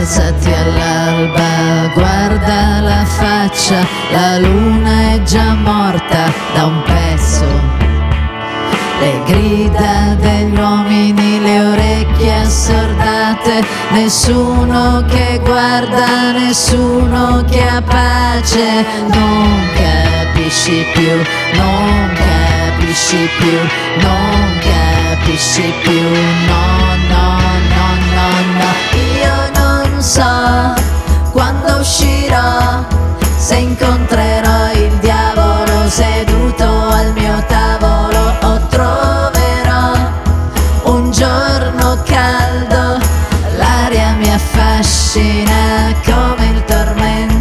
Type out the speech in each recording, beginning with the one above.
Alzati all'alba, guarda la faccia, la luna è già morta da un pezzo. Le grida degli uomini, le orecchie assordate, nessuno che guarda, nessuno che ha pace. Non capisci più, non capisci più, non capisci più, no, no, no, no, no. Io non so quando uscirò, se incontrerò il diavolo seduto al mio tavolo o troverò un giorno caldo. L'aria mi affascina come il tormento.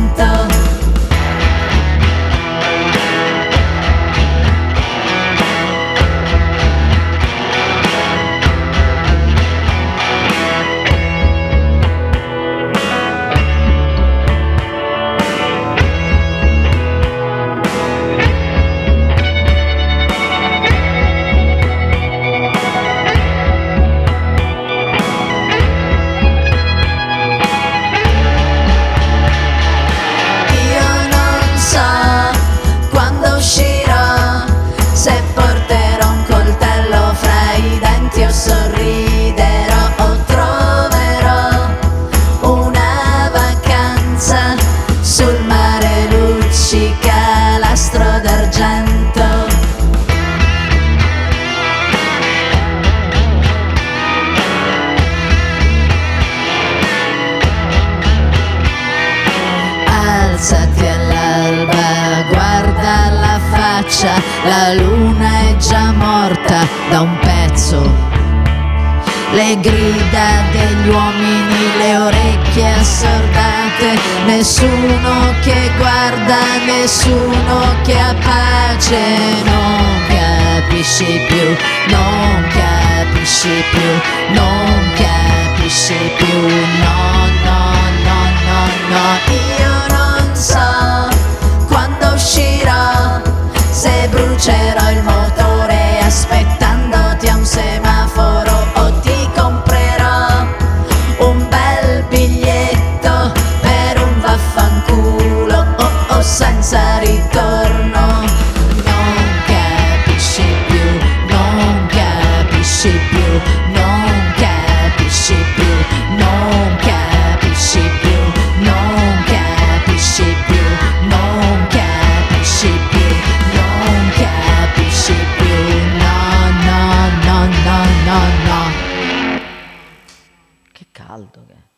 Se porterò un coltello fra i denti o sorriderò o troverò una vacanza sul mare, luccica l'astro d'argento. Alzati all'alba, guarda la faccia, la luna è già morta da un pezzo. Le grida degli uomini, le orecchie assordate, nessuno che guarda, nessuno che ha pace. Non capisci più, non capisci più, non capisci più, no, no, no, no, no. Io non so quando uscirò, se brucerò il motore aspettandoti a un semaforo o ti comprerò un bel biglietto per un vaffanculo o senza ritorno. Non capisci più, non capisci più, non capisci più, non capisci più, non capisci più, non capisci più, non capisci più, no, no, no, no, no, no. Che caldo che è.